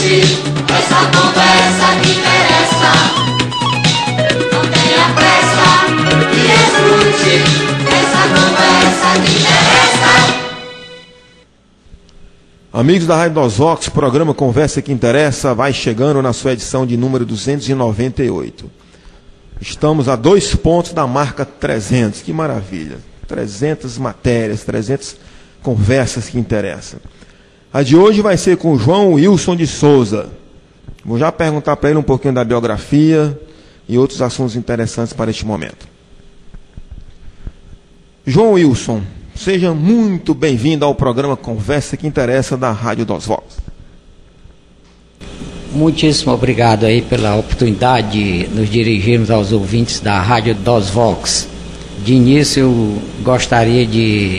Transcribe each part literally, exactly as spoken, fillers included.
escute essa conversa que interessa. Não tenha pressa e escute essa conversa que interessa. Amigos da Rádio DOSVOX, programa Conversa que Interessa vai chegando na sua edição de número duzentos e noventa e oito. Estamos a dois pontos da marca trezentos, que maravilha. trezentas matérias, trezentas conversas que interessam. A de hoje vai ser com o João Wilson de Souza. Vou já perguntar para ele um pouquinho da biografia e outros assuntos interessantes para este momento. João Wilson, seja muito bem-vindo ao programa Conversa que Interessa da Rádio DOSVOX. Muitíssimo obrigado aí pela oportunidade de nos dirigirmos aos ouvintes da Rádio DOSVOX. De início eu gostaria de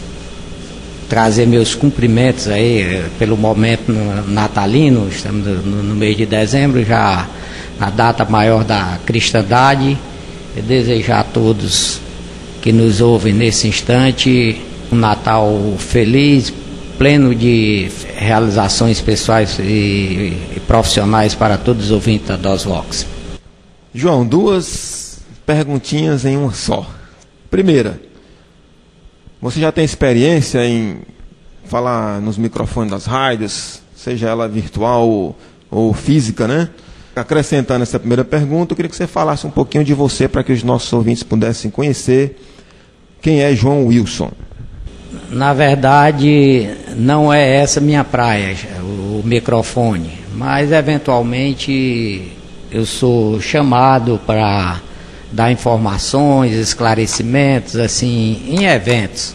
trazer meus cumprimentos aí pelo momento natalino. Estamos no, no mês de dezembro, já na data maior da cristandade, e desejar a todos que nos ouvem nesse instante um Natal feliz, pleno de realizações pessoais e, e profissionais para todos os ouvintes da DOSVOX. João, duas perguntinhas em uma só. Primeira, você já tem experiência em falar nos microfones das rádios, seja ela virtual ou, ou física, né? Acrescentando essa primeira pergunta, eu queria que você falasse um pouquinho de você para que os nossos ouvintes pudessem conhecer quem é João Wilson. Na verdade, não é essa minha praia, o microfone, mas eventualmente eu sou chamado para dar informações, esclarecimentos, assim, em eventos.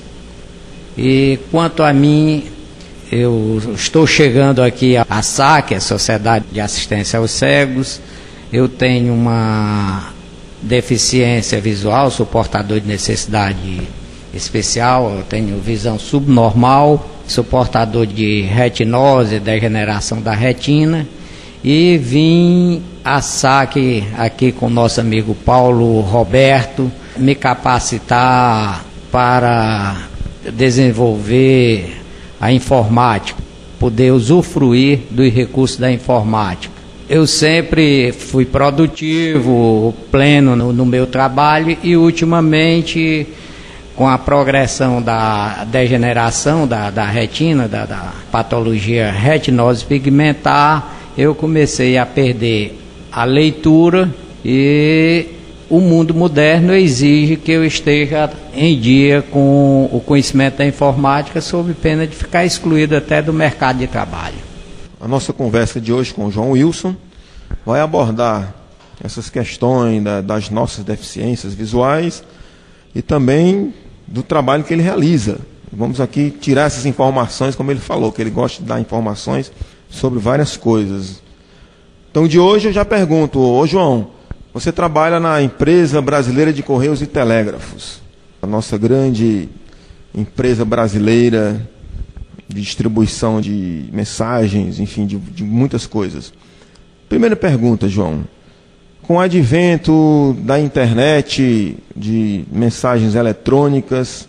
E quanto a mim, eu estou chegando aqui à S A C, a Sociedade de Assistência aos Cegos. Eu tenho uma deficiência visual, sou portador de necessidade especial, eu tenho visão subnormal, sou portador de retinose, degeneração da retina, e vim à S A C aqui com o nosso amigo Paulo Roberto me capacitar para desenvolver a informática, poder usufruir dos recursos da informática. Eu sempre fui produtivo, pleno no, no meu trabalho, e ultimamente, com a progressão da degeneração da, da retina, da, da patologia retinose pigmentar, eu comecei a perder a leitura, e o mundo moderno exige que eu esteja em dia com o conhecimento da informática, sob pena de ficar excluído até do mercado de trabalho. A nossa conversa de hoje com o João Wilson vai abordar essas questões da, das nossas deficiências visuais e também do trabalho que ele realiza. Vamos aqui tirar essas informações, como ele falou, que ele gosta de dar informações sobre várias coisas. Então, de hoje eu já pergunto, ô João, você trabalha na Empresa Brasileira de Correios e Telégrafos, a nossa grande empresa brasileira de distribuição de mensagens, enfim, de, de muitas coisas. Primeira pergunta, João. Com o advento da internet, de mensagens eletrônicas,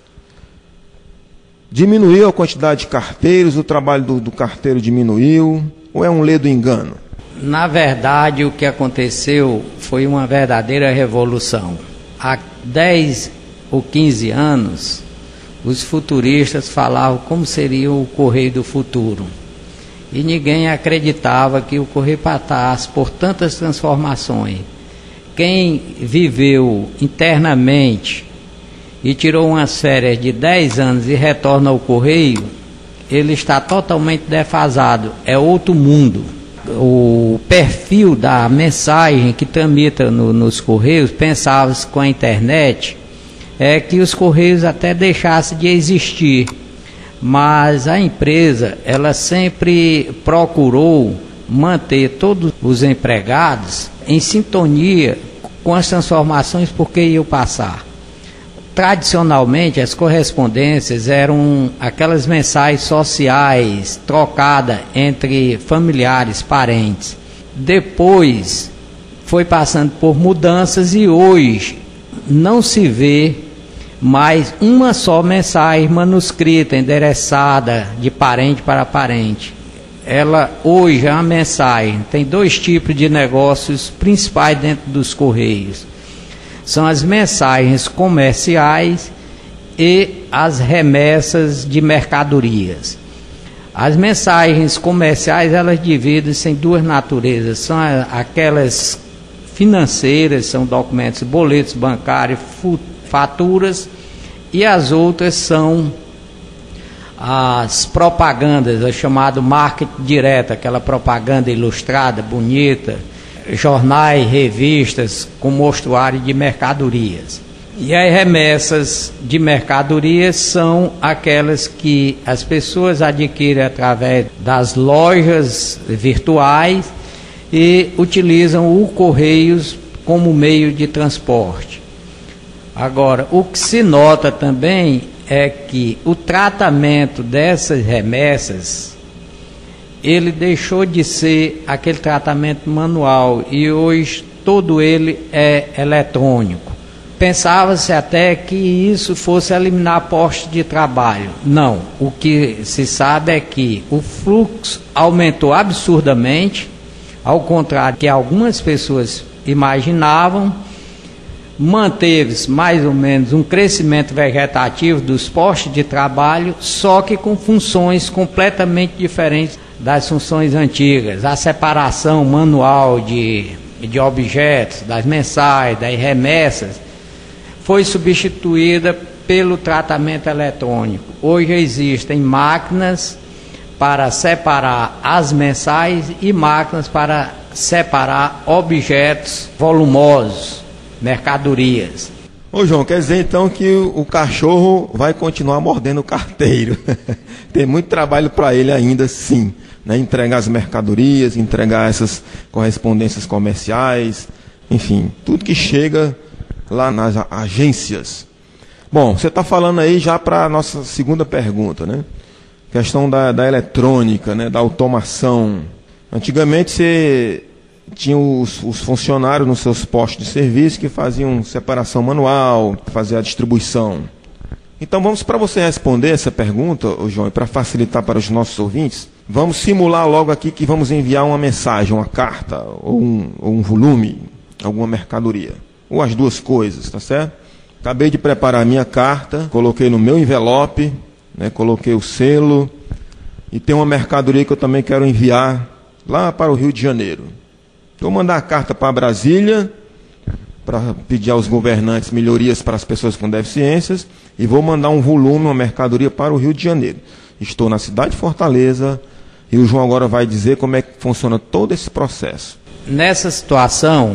diminuiu a quantidade de carteiros, o trabalho do, do carteiro diminuiu, ou é um ledo engano? Na verdade, o que aconteceu foi uma verdadeira revolução. Há dez ou quinze anos, os futuristas falavam como seria o correio do futuro. E ninguém acreditava que o correio passasse por tantas transformações. Quem viveu internamente e tirou umas férias de dez anos e retorna ao correio, ele está totalmente defasado, é outro mundo. O perfil da mensagem que tramita no, nos correios, pensava-se com a internet, é que os correios até deixassem de existir, mas a empresa, ela sempre procurou manter todos os empregados em sintonia com as transformações por que iam passar. Tradicionalmente, as correspondências eram aquelas mensagens sociais trocadas entre familiares, parentes. Depois foi passando por mudanças e hoje não se vê mais uma só mensagem manuscrita, endereçada de parente para parente. ela hoje, a mensagem, tem dois tipos de negócios principais dentro dos Correios. São as mensagens comerciais e as remessas de mercadorias. As mensagens comerciais, elas dividem-se em duas naturezas. São aquelas financeiras, são documentos, boletos bancários, faturas, e as outras são as propagandas, é chamado marketing direto, aquela propaganda ilustrada, bonita, jornais, revistas com mostruário de mercadorias. E as remessas de mercadorias são aquelas que as pessoas adquirem através das lojas virtuais e utilizam o Correios como meio de transporte. Agora, o que se nota também é que o tratamento dessas remessas, ele deixou de ser aquele tratamento manual e hoje todo ele é eletrônico. Pensava-se até que isso fosse eliminar postos de trabalho. Não, o que se sabe é que o fluxo aumentou absurdamente, ao contrário que algumas pessoas imaginavam. Manteve-se mais ou menos um crescimento vegetativo dos postos de trabalho, só que com funções completamente diferentes das funções antigas. A separação manual de, de objetos, das mensagens, das remessas, foi substituída pelo tratamento eletrônico. Hoje existem máquinas para separar as mensais e máquinas para separar objetos volumosos, mercadorias. Ô João, quer dizer então que o cachorro vai continuar mordendo o carteiro. Tem muito trabalho para ele ainda, sim, né? Entregar as mercadorias, entregar essas correspondências comerciais, enfim, tudo que chega lá nas agências. Bom, você está falando aí já para a nossa segunda pergunta, né? Questão da, da eletrônica, né? Da automação. Antigamente você tinha os, os funcionários nos seus postos de serviço que faziam separação manual, faziam a distribuição. Então vamos, para você responder essa pergunta, ô João, e para facilitar para os nossos ouvintes, vamos simular logo aqui que vamos enviar uma mensagem, uma carta, ou um, ou um volume, alguma mercadoria. Ou as duas coisas, tá certo? Acabei de preparar a minha carta, coloquei no meu envelope, né, coloquei o selo, e tem uma mercadoria que eu também quero enviar lá para o Rio de Janeiro. Vou mandar a carta para Brasília, para pedir aos governantes melhorias para as pessoas com deficiências, e vou mandar um volume, uma mercadoria para o Rio de Janeiro. Estou na cidade de Fortaleza, e o João agora vai dizer como é que funciona todo esse processo. Nessa situação,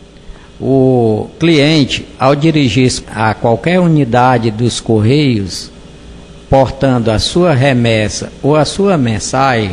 o cliente, ao dirigir-se a qualquer unidade dos Correios, portando a sua remessa ou a sua mensagem,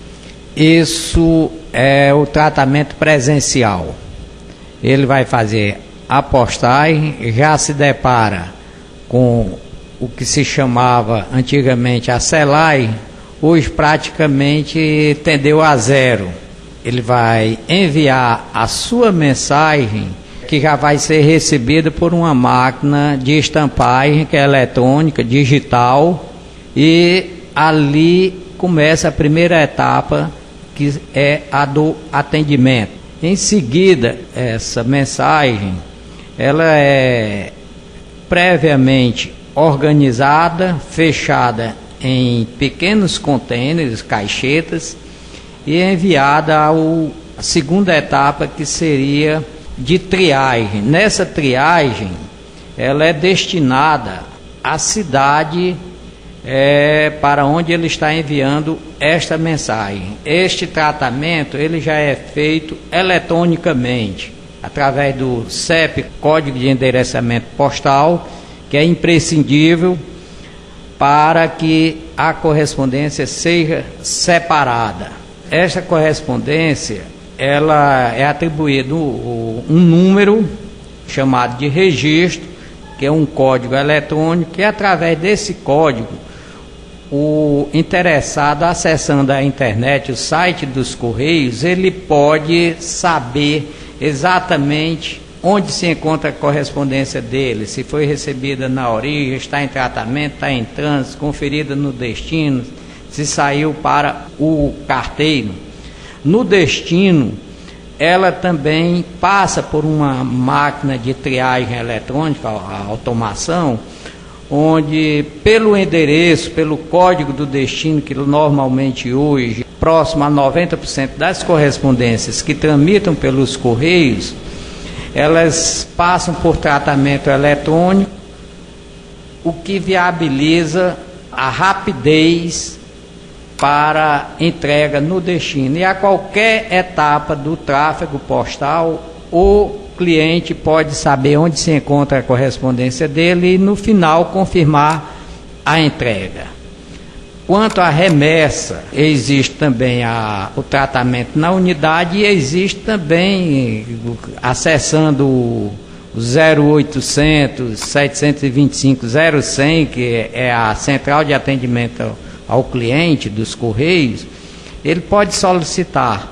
isso é o tratamento presencial. Ele vai fazer a postagem, já se depara com o que se chamava antigamente a selagem, hoje praticamente tendeu a zero. Ele vai enviar a sua mensagem, que já vai ser recebida por uma máquina de estampagem, que é eletrônica, digital, e ali começa a primeira etapa, que é a do atendimento. Em seguida, essa mensagem, ela é previamente organizada, fechada em pequenos contêineres, caixetas, e enviada ao, à segunda etapa, que seria de triagem. Nessa triagem, ela é destinada à cidade é, para onde ele está enviando esta mensagem. Este tratamento ele já é feito eletronicamente, através do C E P, Código de Endereçamento Postal, que é imprescindível para que a correspondência seja separada. Esta correspondência ela é atribuída um número chamado de registro, que é um código eletrônico, e através desse código o interessado, acessando a internet, o site dos Correios, ele pode saber exatamente onde se encontra a correspondência dele, se foi recebida na origem, está em tratamento, está em trânsito, conferida no destino, se saiu para o carteiro. No destino, ela também passa por uma máquina de triagem eletrônica, a automação, onde pelo endereço, pelo código do destino, que normalmente hoje, próximo a noventa por cento das correspondências que tramitam pelos correios, elas passam por tratamento eletrônico, o que viabiliza a rapidez para entrega no destino. E a qualquer etapa do tráfego postal, o cliente pode saber onde se encontra a correspondência dele e no final confirmar a entrega. Quanto à remessa, existe também a, o tratamento na unidade e existe também, acessando o zero oitocentos, setecentos e vinte e cinco, zero cem, que é a central de atendimento ao, ao cliente dos Correios, ele pode solicitar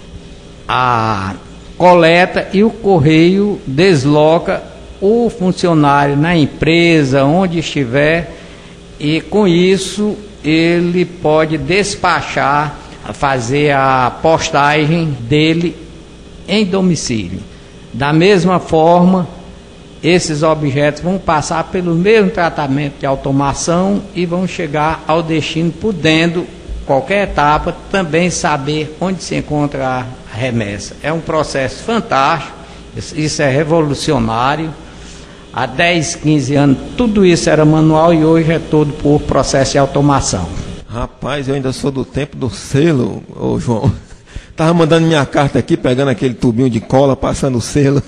a coleta e o Correio desloca o funcionário na empresa, onde estiver, e com isso ele pode despachar, fazer a postagem dele em domicílio. Da mesma forma, esses objetos vão passar pelo mesmo tratamento de automação e vão chegar ao destino, podendo, qualquer etapa, também saber onde se encontra a remessa. É um processo fantástico, isso é revolucionário. Há dez, quinze anos, tudo isso era manual e hoje é todo por processo de automação. Rapaz, eu ainda sou do tempo do selo, ô João. Estava mandando minha carta aqui, pegando aquele tubinho de cola, passando o selo.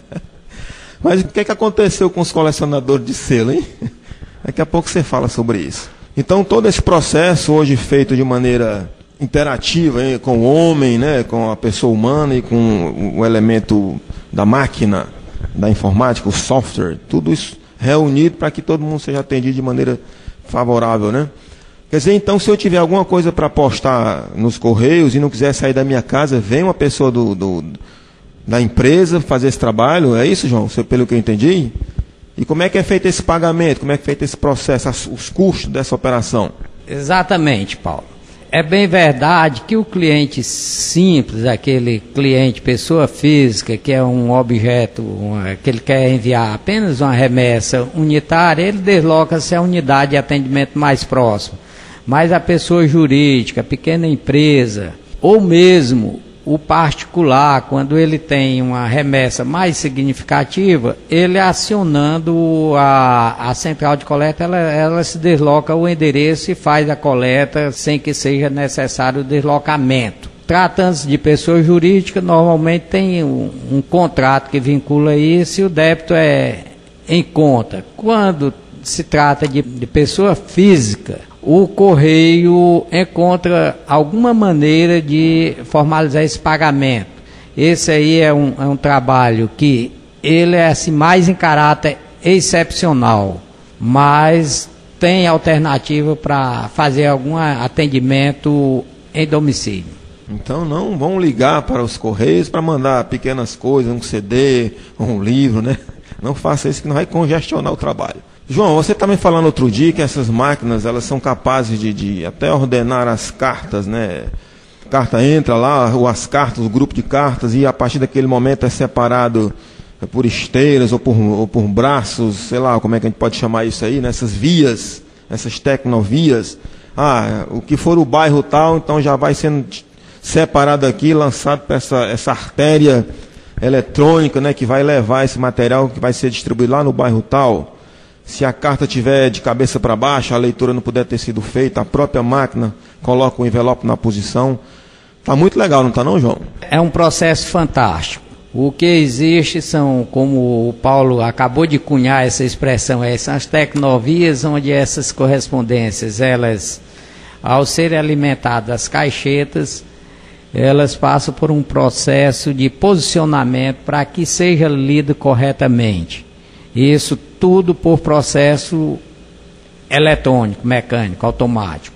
Mas o que é que aconteceu com os colecionadores de selo, hein? Daqui a pouco você fala sobre isso. Então, todo esse processo, hoje feito de maneira interativa, hein, com o homem, né, com a pessoa humana e com o elemento da máquina, da informática, o software, tudo isso reunido para que todo mundo seja atendido de maneira favorável, né? Quer dizer, então, se eu tiver alguma coisa para postar nos Correios e não quiser sair da minha casa, vem uma pessoa do, do, da empresa fazer esse trabalho, é isso, João? Pelo que eu entendi? E como é que é feito esse pagamento? Como é que é feito esse processo, os custos dessa operação? Exatamente, Paulo. É bem verdade que o cliente simples, aquele cliente pessoa física, que é um objeto, uma, que ele quer enviar apenas uma remessa unitária, ele desloca-se à unidade de atendimento mais próximo. Mas a pessoa jurídica, a pequena empresa, ou mesmo o particular, quando ele tem uma remessa mais significativa, ele acionando a, a central de coleta, ela, ela se desloca o endereço e faz a coleta sem que seja necessário o deslocamento. Tratando-se de pessoa jurídica, normalmente tem um, um contrato que vincula isso e o débito é em conta. Quando se trata de, de pessoa física, o Correio encontra alguma maneira de formalizar esse pagamento. Esse aí é um, é um trabalho que ele é assim, mais em caráter excepcional, mas tem alternativa para fazer algum atendimento em domicílio. Então não vão ligar para os Correios para mandar pequenas coisas, um C D, um livro, né? Não faça isso que não vai congestionar o trabalho. João, você estava me falando outro dia que essas máquinas, elas são capazes de, de até ordenar as cartas, né? A carta entra lá, ou as cartas, o grupo de cartas, e a partir daquele momento é separado por esteiras ou por, ou por braços, sei lá, como é que a gente pode chamar isso aí, né? Essas vias, essas tecnovias. Ah, o que for o bairro tal, então já vai sendo separado aqui, lançado para essa, essa artéria eletrônica, né? Que vai levar esse material que vai ser distribuído lá no bairro tal. Se a carta tiver de cabeça para baixo, a leitura não puder ter sido feita, a própria máquina coloca o envelope na posição. Está muito legal, não está não, João? É um processo fantástico. O que existe são, como o Paulo acabou de cunhar essa expressão, são as tecnovias, onde essas correspondências, elas, ao serem alimentadas as caixetas, elas passam por um processo de posicionamento para que seja lido corretamente. Isso tudo por processo eletrônico, mecânico, automático.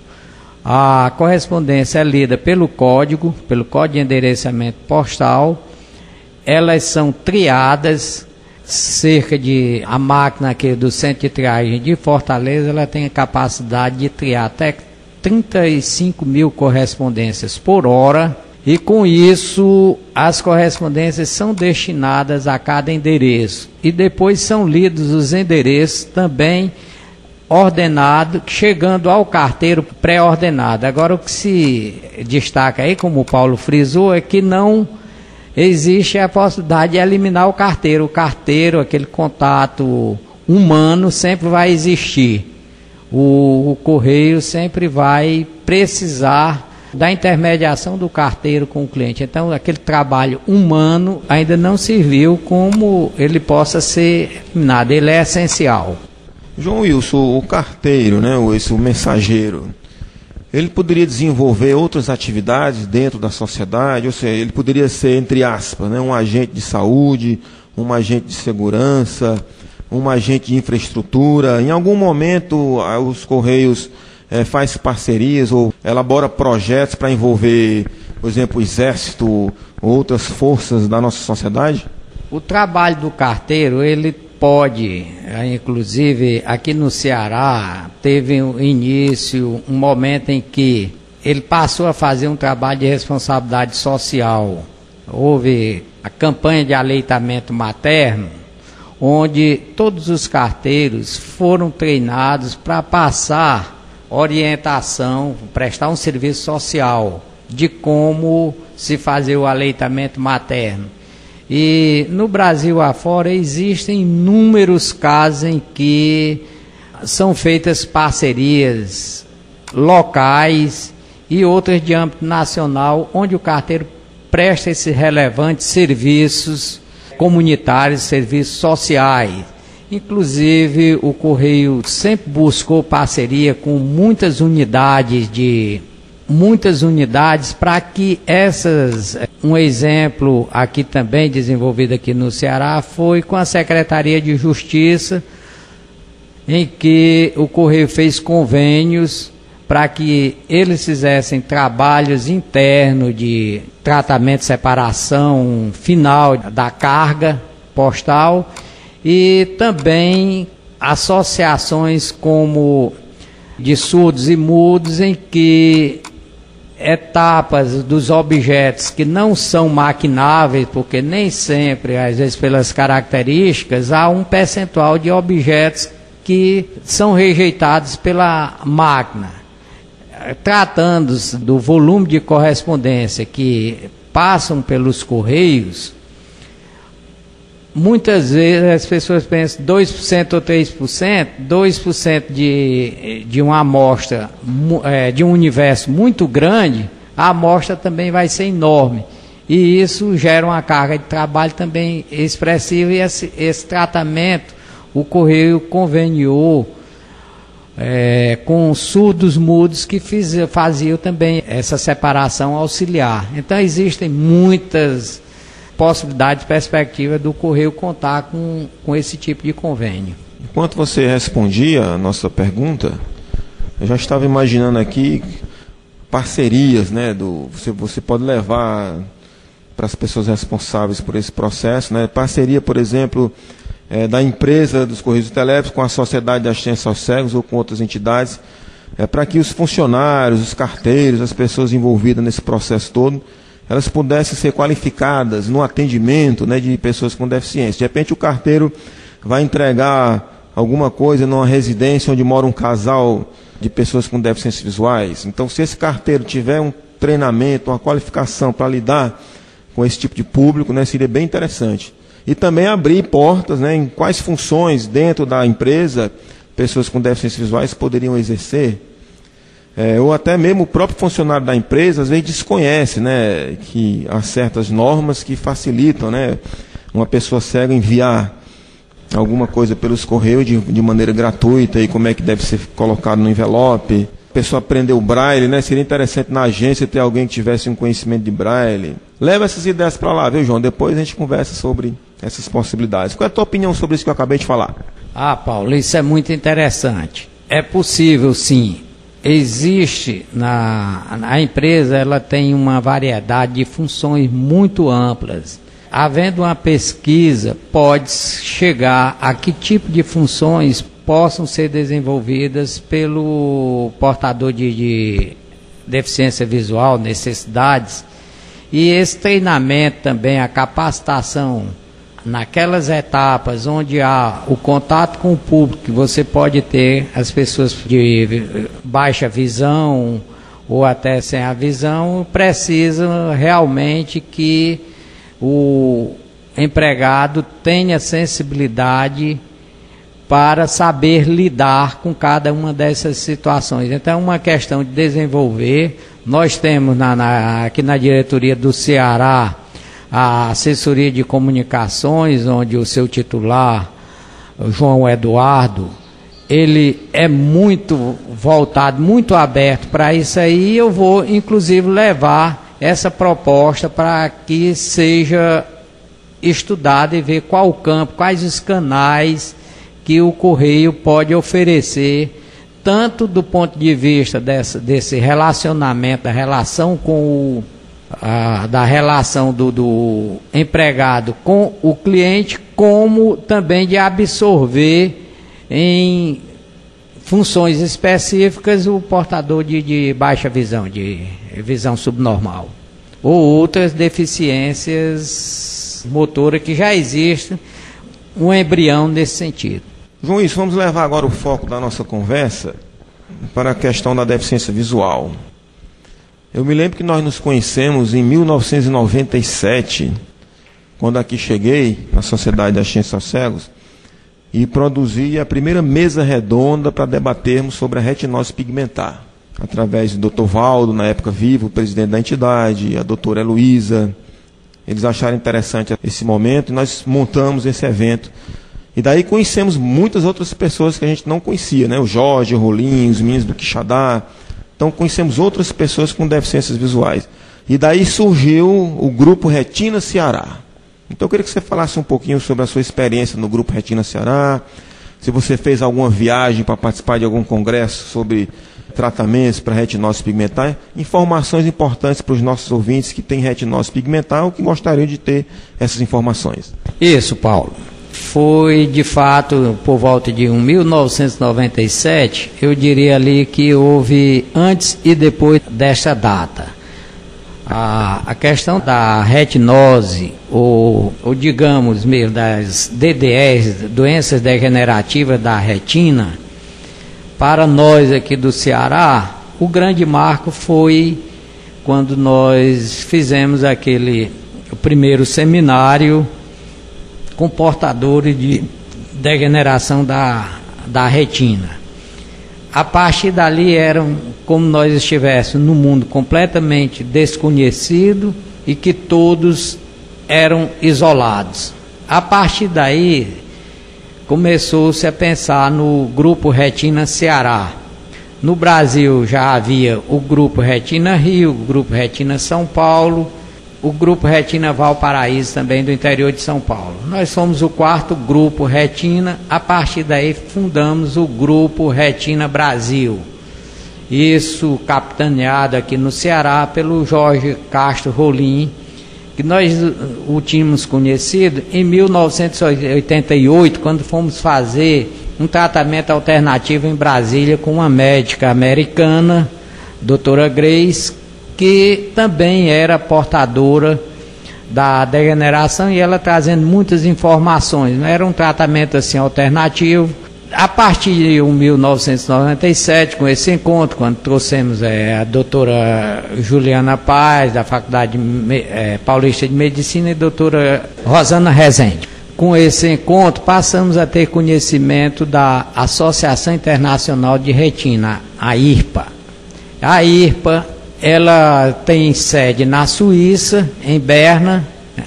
A correspondência é lida pelo código, pelo código de endereçamento postal. Elas são triadas, cerca de, a máquina aqui do centro de triagem de Fortaleza, ela tem a capacidade de triar até trinta e cinco mil correspondências por hora, e com isso as correspondências são destinadas a cada endereço, e depois são lidos os endereços também ordenados, chegando ao carteiro pré-ordenado. Agora, o que se destaca aí, como o Paulo frisou, é que não existe a possibilidade de eliminar o carteiro. O carteiro, aquele contato humano, sempre vai existir. O, o correio sempre vai precisar da intermediação do carteiro com o cliente. Então, aquele trabalho humano ainda não se viu como ele possa ser eliminado. Ele é essencial. João Wilson, o carteiro, né, ou esse o mensageiro, ele poderia desenvolver outras atividades dentro da sociedade, ou seja, ele poderia ser, entre aspas, né, um agente de saúde, um agente de segurança, um agente de infraestrutura. Em algum momento os Correios é, faz parcerias ou elabora projetos para envolver, por exemplo, o Exército, outras forças da nossa sociedade? O trabalho do carteiro, ele pode, inclusive aqui no Ceará, teve um início, um momento em que ele passou a fazer um trabalho de responsabilidade social. Houve a campanha de aleitamento materno, onde todos os carteiros foram treinados para passar orientação, prestar um serviço social de como se fazer o aleitamento materno. E no Brasil afora existem inúmeros casos em que são feitas parcerias locais e outras de âmbito nacional, onde o carteiro presta esses relevantes serviços comunitários, serviços sociais. Inclusive, o Correio sempre buscou parceria com muitas unidades de muitas unidades para que essas, um exemplo aqui também desenvolvido aqui no Ceará foi com a Secretaria de Justiça, em que o Correio fez convênios para que eles fizessem trabalhos internos de tratamento, separação final da carga postal, e também associações como de surdos e mudos, em que etapas dos objetos que não são maquináveis, porque nem sempre, às vezes pelas características, há um percentual de objetos que são rejeitados pela máquina. Tratando-se do volume de correspondência que passam pelos correios, muitas vezes as pessoas pensam dois por cento ou três por cento, dois por cento de, de uma amostra, é, de um universo muito grande, a amostra também vai ser enorme. E isso gera uma carga de trabalho também expressiva, e esse, esse tratamento o Correio conveniou é, com surdos mudos que fiz, faziam também essa separação auxiliar. Então existem muitas possibilidade, perspectiva do Correio contar com, com esse tipo de convênio. Enquanto você respondia a nossa pergunta, eu já estava imaginando aqui parcerias, né? Do, você, você pode levar para as pessoas responsáveis por esse processo, né? Parceria, por exemplo, é, da empresa dos Correios e Telégrafos com a Sociedade de Assistência aos Cegos ou com outras entidades, é, para que os funcionários, os carteiros, as pessoas envolvidas nesse processo todo, elas pudessem ser qualificadas no atendimento, né, de pessoas com deficiência. De repente o carteiro vai entregar alguma coisa numa residência onde mora um casal de pessoas com deficiências visuais. Então, se esse carteiro tiver um treinamento, uma qualificação para lidar com esse tipo de público, né, seria bem interessante. E também abrir portas, né, em quais funções dentro da empresa pessoas com deficiências visuais poderiam exercer. É, ou até mesmo o próprio funcionário da empresa às vezes desconhece, né, que há certas normas que facilitam, né, uma pessoa cega enviar alguma coisa pelos correios de, de maneira gratuita, e como é que deve ser colocado no envelope. A pessoa aprender o braille, né, seria interessante na agência ter alguém que tivesse um conhecimento de braille. Leva essas ideias para lá, viu, João? Depois a gente conversa sobre essas possibilidades. Qual é a tua opinião sobre isso que eu acabei de falar? Ah, Paulo, isso é muito interessante. É possível, sim. Existe na, na empresa, ela tem uma variedade de funções muito amplas. Havendo uma pesquisa, pode chegar a que tipo de funções possam ser desenvolvidas pelo portador de, de deficiência visual, necessidades, e esse treinamento também, a capacitação naquelas etapas onde há o contato com o público, que você pode ter as pessoas de baixa visão ou até sem a visão, precisa realmente que o empregado tenha sensibilidade para saber lidar com cada uma dessas situações. Então é uma questão de desenvolver. Nós temos na, na, aqui na diretoria do Ceará a assessoria de comunicações, onde o seu titular, João Eduardo, ele é muito voltado, muito aberto para isso aí. Eu vou inclusive levar essa proposta para que seja estudada e ver qual o campo, quais os canais que o Correio pode oferecer, tanto do ponto de vista dessa, desse relacionamento, da relação com o, a, da relação do, do empregado com o cliente, como também de absorver em funções específicas o portador de, de baixa visão, de visão subnormal, ou outras deficiências motoras que já existem, um embrião nesse sentido. João, isso, vamos levar agora o foco da nossa conversa para a questão da deficiência visual. Eu me lembro que nós nos conhecemos em mil novecentos e noventa e sete, quando aqui cheguei na Sociedade da Ciência aos Cegos, e produzi a primeira mesa redonda para debatermos sobre a retinose pigmentar, através do doutor Valdo, na época vivo, o presidente da entidade, a doutora Heloísa. Eles acharam interessante esse momento e nós montamos esse evento. E daí conhecemos muitas outras pessoas que a gente não conhecia, né? O Jorge, o Rolim, os meninos do Quixadá. Então conhecemos outras pessoas com deficiências visuais. E daí surgiu o Grupo Retina Ceará. Então eu queria que você falasse um pouquinho sobre a sua experiência no Grupo Retina Ceará, se você fez alguma viagem para participar de algum congresso sobre tratamentos para retinose pigmentar, informações importantes para os nossos ouvintes que têm retinose pigmentar ou que gostariam de ter essas informações. Isso, Paulo. Foi, de fato, por volta de mil novecentos e noventa e sete, eu diria ali que houve antes e depois desta data. A, a questão da retinose, ou, ou digamos mesmo, das D D Rs, doenças degenerativas da retina, para nós aqui do Ceará, o grande marco foi quando nós fizemos aquele o primeiro seminário com portadores de degeneração da, da retina. A partir dali eram como nós estivéssemos num mundo completamente desconhecido e que todos eram isolados. A partir daí começou-se a pensar no Grupo Retina Ceará. No Brasil já havia o Grupo Retina Rio, o Grupo Retina São Paulo, o Grupo Retina Valparaíso também do interior de São Paulo. Nós somos o quarto Grupo Retina, a partir daí fundamos o Grupo Retina Brasil. Isso capitaneado aqui no Ceará pelo Jorge Castro Rolim, que nós o tínhamos conhecido em mil novecentos e oitenta e oito, quando fomos fazer um tratamento alternativo em Brasília com uma médica americana, doutora Grace, que também era portadora da degeneração e ela trazendo muitas informações. Era um tratamento assim alternativo. A partir de mil novecentos e noventa e sete, com esse encontro, quando trouxemos é, a doutora Juliana Paz, da Faculdade é, Paulista de Medicina, e a doutora Rosana Rezende. Com esse encontro, passamos a ter conhecimento da Associação Internacional de Retina, a I R P A. A I R P A, ela tem sede na Suíça, em Berna,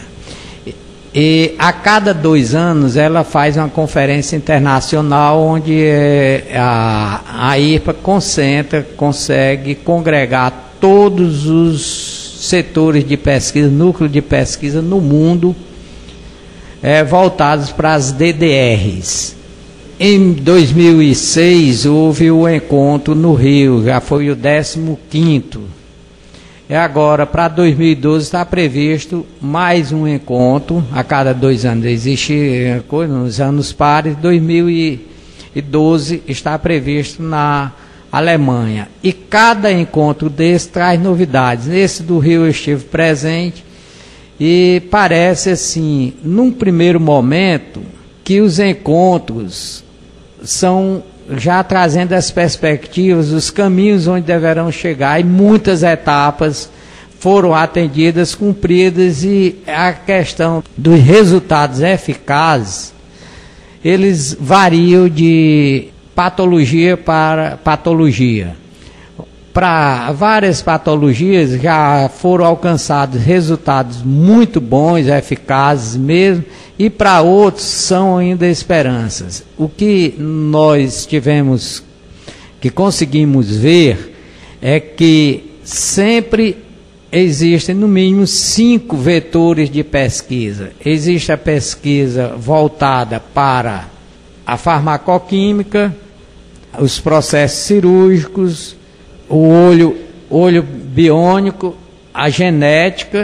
e a cada dois anos ela faz uma conferência internacional onde é, a, a I R P A concentra, consegue congregar todos os setores de pesquisa, núcleo de pesquisa no mundo, é, voltados para as D D Rs. Em dois mil e seis houve o encontro no Rio, já foi o décimo quinto. E agora, para dois mil e doze, está previsto mais um encontro, a cada dois anos existe coisa, nos anos pares. Dois mil e e doze está previsto na Alemanha. E cada encontro desse traz novidades. Nesse do Rio eu estive presente e parece assim, num primeiro momento, que os encontros são já trazendo as perspectivas, os caminhos onde deverão chegar, e muitas etapas foram atendidas, cumpridas, e a questão dos resultados eficazes, eles variam de patologia para patologia. Para várias patologias já foram alcançados resultados muito bons, eficazes mesmo, e para outros são ainda esperanças. O que nós tivemos, que conseguimos ver, é que sempre existem no mínimo cinco vetores de pesquisa. Existe a pesquisa voltada para a farmacoquímica, os processos cirúrgicos, o olho, olho biônico, a genética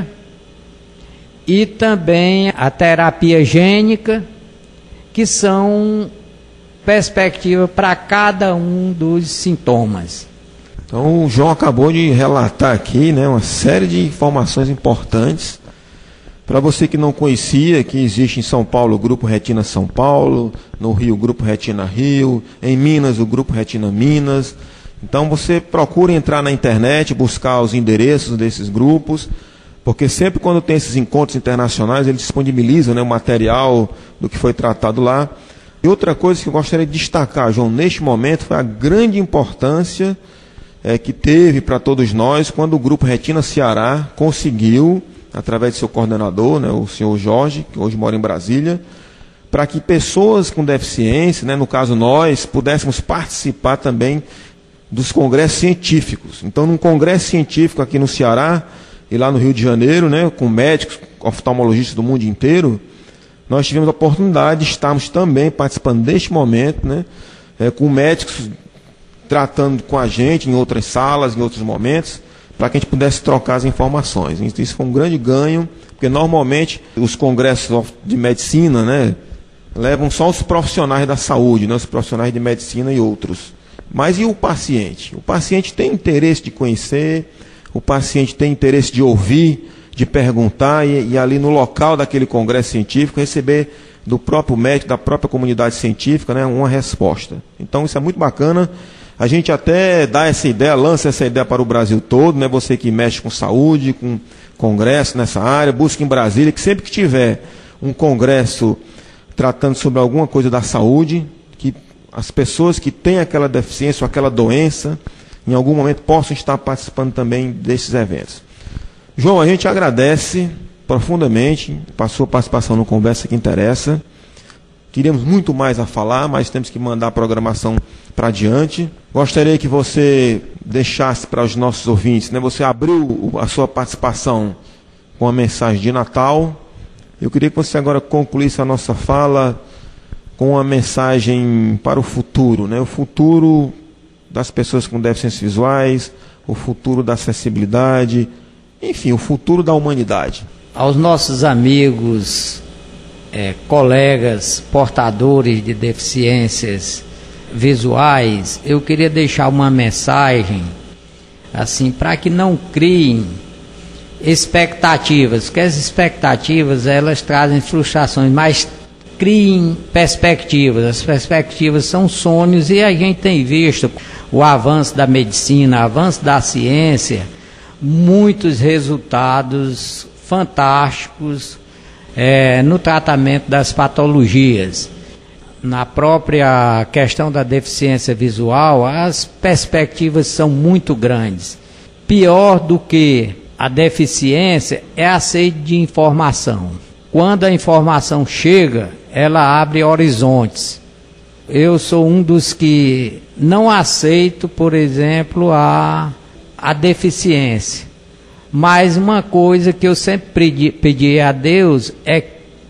e também a terapia gênica, que são perspectivas para cada um dos sintomas. Então o João acabou de relatar aqui, né, uma série de informações importantes. Para você que não conhecia, que existe em São Paulo o Grupo Retina São Paulo, no Rio o Grupo Retina Rio, em Minas o Grupo Retina Minas. Então você procura entrar na internet, buscar os endereços desses grupos, porque sempre quando tem esses encontros internacionais, eles disponibilizam, né, o material do que foi tratado lá. E outra coisa que eu gostaria de destacar, João, neste momento, foi a grande importância é, que teve para todos nós quando o Grupo Retina Ceará conseguiu, através de seu coordenador, né, o senhor Jorge, que hoje mora em Brasília, para que pessoas com deficiência, né, no caso nós, pudéssemos participar também dos congressos científicos. Então, num congresso científico aqui no Ceará e lá no Rio de Janeiro, né, com médicos, oftalmologistas do mundo inteiro, nós tivemos a oportunidade de estarmos também participando deste momento, né, é, com médicos tratando com a gente em outras salas, em outros momentos, para que a gente pudesse trocar as informações. Isso foi um grande ganho, porque normalmente os congressos de medicina, né, levam só os profissionais da saúde, né, os profissionais de medicina e outros. Mas e o paciente? O paciente tem interesse de conhecer, o paciente tem interesse de ouvir, de perguntar e, e ali no local daquele congresso científico receber do próprio médico, da própria comunidade científica, né, uma resposta. Então isso é muito bacana. A gente até dá essa ideia, lança essa ideia para o Brasil todo, né? Você que mexe com saúde, com congresso nessa área, busque em Brasília, que sempre que tiver um congresso tratando sobre alguma coisa da saúde, que as pessoas que têm aquela deficiência ou aquela doença, em algum momento possam estar participando também desses eventos. João, a gente agradece profundamente a sua participação no Conversa que Interessa. Queríamos muito mais a falar, mas temos que mandar a programação para adiante. Gostaria que você deixasse para os nossos ouvintes, né? Você abriu a sua participação com a mensagem de Natal. Eu queria que você agora concluísse a nossa fala com uma mensagem para o futuro, né? O futuro das pessoas com deficiências visuais, o futuro da acessibilidade, enfim, o futuro da humanidade. Aos nossos amigos, é, colegas portadores de deficiências visuais, eu queria deixar uma mensagem assim, para que não criem expectativas, porque as expectativas elas trazem frustrações, mas criem perspectivas. As perspectivas são sonhos e a gente tem visto o avanço da medicina, o avanço da ciência, muitos resultados fantásticos é, no tratamento das patologias. Na própria questão da deficiência visual, as perspectivas são muito grandes. Pior do que a deficiência é a sede de informação. Quando a informação chega, ela abre horizontes. Eu sou um dos que não aceito, por exemplo, a, a deficiência. Mas uma coisa que eu sempre pedi, pedi a Deus é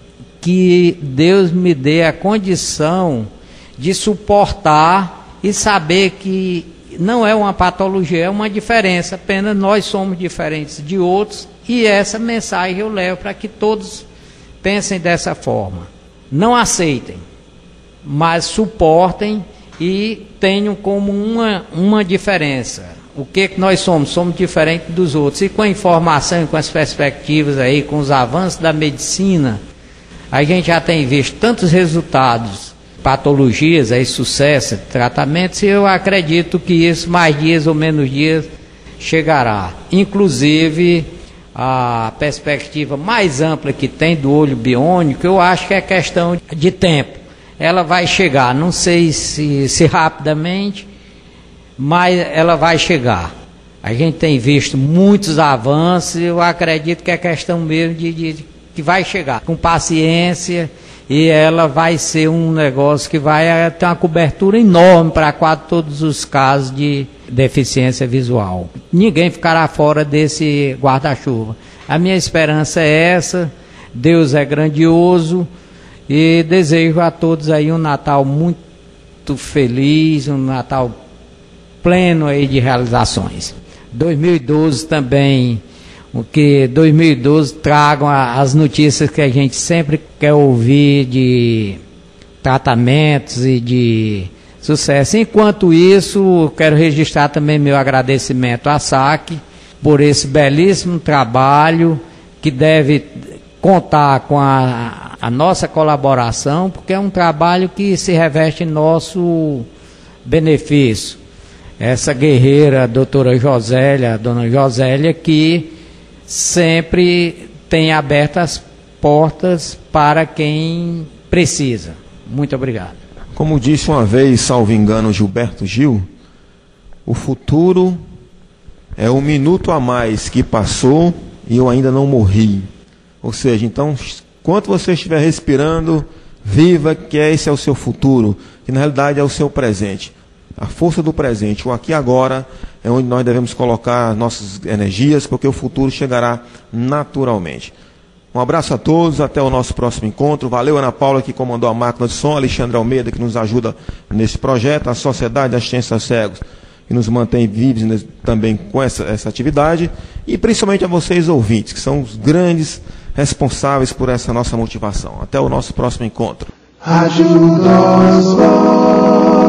que Deus me dê a condição de suportar e saber que não é uma patologia, é uma diferença, apenas nós somos diferentes de outros, e essa mensagem eu levo para que todos pensem dessa forma. Não aceitem, mas suportem e tenham como uma, uma diferença. O que, que nós somos? Somos diferentes dos outros. E com a informação e com as perspectivas aí, com os avanços da medicina, a gente já tem visto tantos resultados, patologias, aí, sucesso, tratamentos, e eu acredito que isso, mais dias ou menos dias, chegará. Inclusive, a perspectiva mais ampla que tem do olho biônico, eu acho que é questão de tempo. Ela vai chegar, não sei se, se rapidamente, mas ela vai chegar. A gente tem visto muitos avanços, eu acredito que é questão mesmo de, de, de que vai chegar, com paciência, e ela vai ser um negócio que vai ter uma cobertura enorme para quase todos os casos de deficiência visual. Ninguém ficará fora desse guarda-chuva. A minha esperança é essa, Deus é grandioso, e desejo a todos aí um Natal muito feliz, um Natal pleno aí de realizações. dois mil e doze também, o que dois mil e doze tragam as notícias que a gente sempre quer ouvir de tratamentos e de sucesso. Enquanto isso, quero registrar também meu agradecimento à S A C por esse belíssimo trabalho que deve contar com a, a nossa colaboração, porque é um trabalho que se reveste em nosso benefício. Essa guerreira, a doutora Josélia, a dona Josélia, que sempre tem aberto as portas para quem precisa. Muito obrigado. Como disse uma vez, salvo engano, Gilberto Gil, o futuro é um minuto a mais que passou e eu ainda não morri. Ou seja, então, enquanto você estiver respirando, viva, que esse é o seu futuro, que na realidade é o seu presente. A força do presente, o aqui e agora, é onde nós devemos colocar nossas energias, porque o futuro chegará naturalmente. Um abraço a todos, até o nosso próximo encontro. Valeu, Ana Paula, que comandou a máquina de som, Alexandre Almeida, que nos ajuda nesse projeto, a Sociedade das Ciências Cegos, que nos mantém vivos também com essa, essa atividade, e principalmente a vocês, ouvintes, que são os grandes responsáveis por essa nossa motivação. Até o nosso próximo encontro. Ajuda-nos,